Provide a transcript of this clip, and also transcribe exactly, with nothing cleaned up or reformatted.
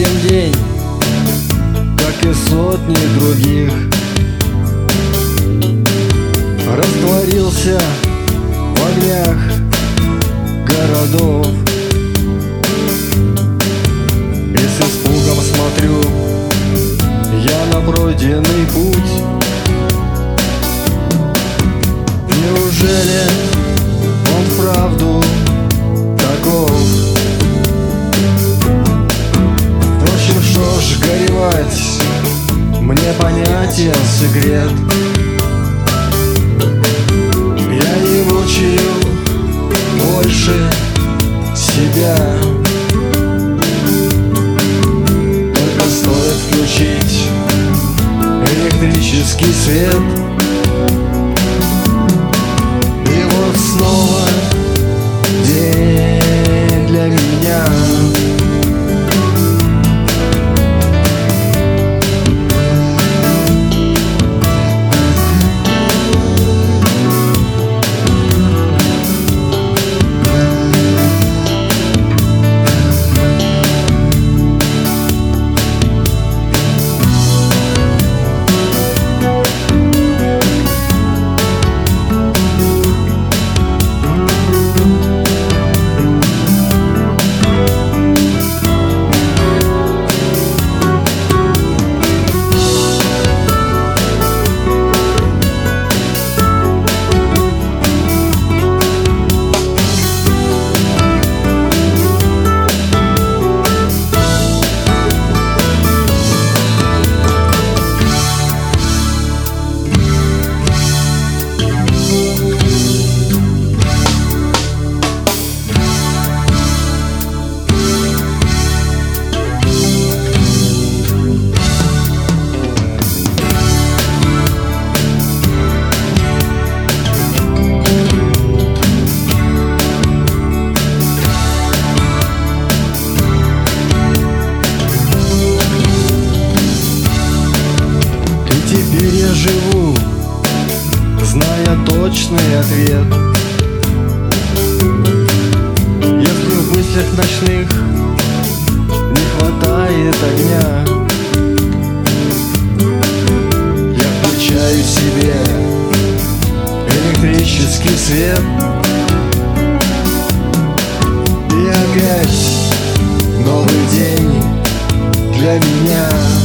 один день, как и сотни других, растворился в огнях городов. И с испугом смотрю я на пройденный путь. Неужели он вправду таков? Впрочем, что ж горевать, мне понятен секрет. Я не мучаю больше себя. Только стоит включить электрический свет, и вот снова день для меня. Теперь я живу, зная точный ответ. Если в мыслях ночных не хватает огня, я включаю себе электрический свет, и опять новый день для меня.